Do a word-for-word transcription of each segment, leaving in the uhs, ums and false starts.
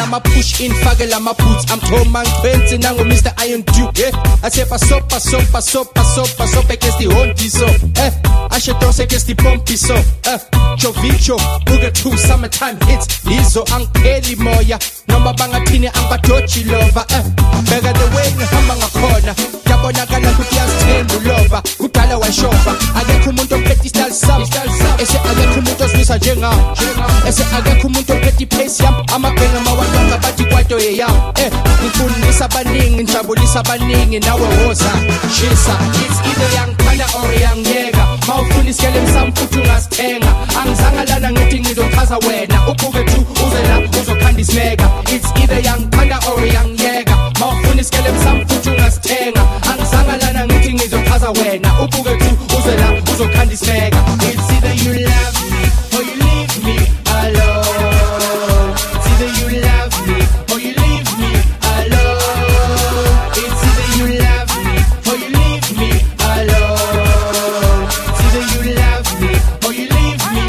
lama push in fake lama boots I'm Tom twenty nango Mister Iron Duke eh I say paso paso paso paso paso against the Hondi so eh I should toss against the Pompey so eh Jovicho Booger two summertime hits Lizo angeli moya noma bangathini angadoji lover eh beka the way ngihamba ngakhona yabonakala ukuthi yazithemba ulova kudala washova akekho umuntu ophethe style sam ese akekho umuntu oswisa njengawo ese akekho umuntu ophethe pace yam amabhenga mawalonga bathi kwato yeyam eh ngifundisa abaningi njabulisa abaningi nawe woza shisa it's either yangithanda or yangiyeka mawufuna isikele msamfuthi ungasithenga angizanga lana ngithi ngizochaza wena ubuke tu uze la uzokhanda isimeka it's either yangithanda or yangiyeka mawufuna isikele msamfuthi ungasithenga angizanga lana ngithi ngizochaza wena ubuke tu uze la uzokhanda isimeka it's either you love me or you leave me alone it's either you love me or you leave me alone it's either you love me or you leave me alone it's either you love me or you leave me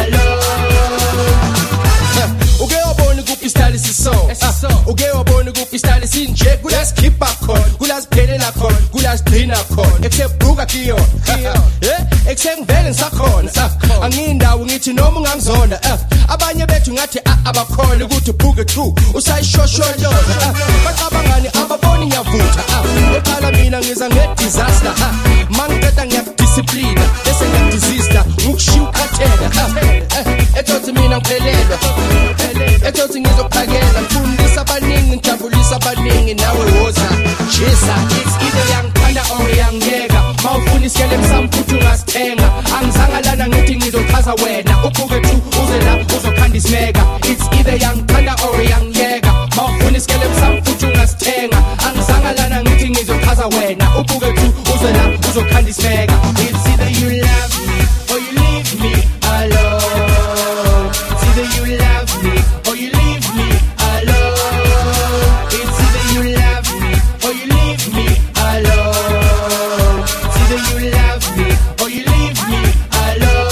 alone uke wabona kuphi style siso uke wabona kuphi style sinje kulasikhipha khona kulasiphelela khona kulasipina khona eksebuka kiyo eh eksengivele ngisakhona angindawo ngithi noma ungangizona abanye bethu ngathi abakhole ukuthi ubhuke two usayishosholoza baqabangani ababoni ngiyavutha ekhala mina ngiza ngedisaster mangithetha ngiyadiscipline bese ngiyadisista ngokushiyukhathela ethothi mina ngiphelelwa ethothi ngizophakela ngifundisa abaningi ngijabulisa abaningi nawe woza shisa it's either yangithanda or yangiyeka mawufuna isikele msamfuthi ungasithenga angizanga lana ngithi ngizochaza wena ubuke tu uze la uzokhanda isimeka it's either yangithanda or yangiyeka mawufuna isikele msamfuthi ungasithenga angizanga lana ngithi ngizochaza wena ubuke tu uze la uzokhanda isimeka it's either you love me or you leave me alone it's either you love me or you leave me alone it's either you love me or you leave me alone it's either you love me or you leave me alone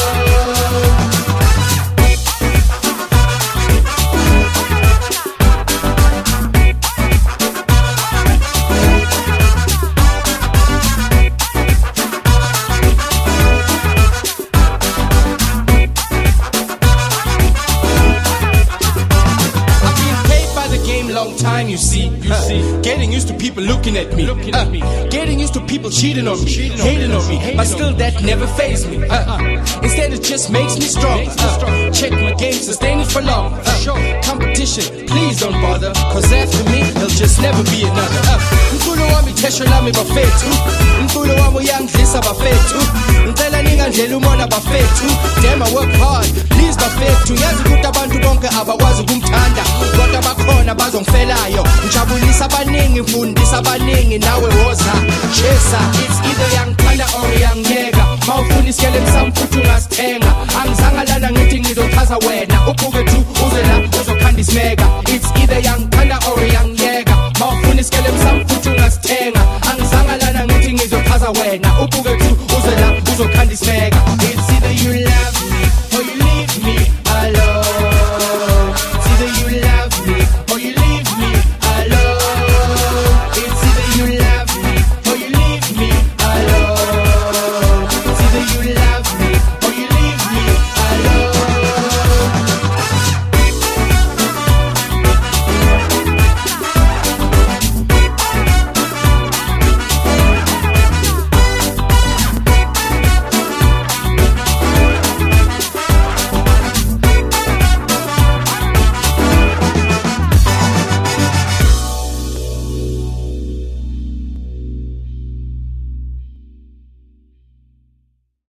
long time you see, you uh, see getting used to people looking at me, looking uh, at me. Getting used to people cheating on me, cheating hating on me, hating but still that never fazed me uh, uh, instead it just makes me strong, makes me uh, strong. Check my game, sustain it for long uh, sure. Competition, please don't bother cause after me there'll just never be another mfulo wami thesho lami bafethu mfulo wami uyangidlisa bafethu ngicela ningandlela umona bafethu damn I work hard please bafethu yazi ukuthi abantu bonke abakwazi ukumthanda kodwa bakhona bazongifelayo ngijabulisa abaningi mfundisa abaningi nawe woza chesa it's either yangithanda or yangiyeka mawufuna isikele msamfuthi ungasithenga angizanga lana ngithi ngizochaza wena ubuke tu uze la uzokhanda isimeka it's either yangithanda or yangiyeka mawufuna isikele msamfuthi ungasithenga angizanga lana ngithi ngizochaza wena ubuke tu uze la uzokhanda isimeka it's either you love me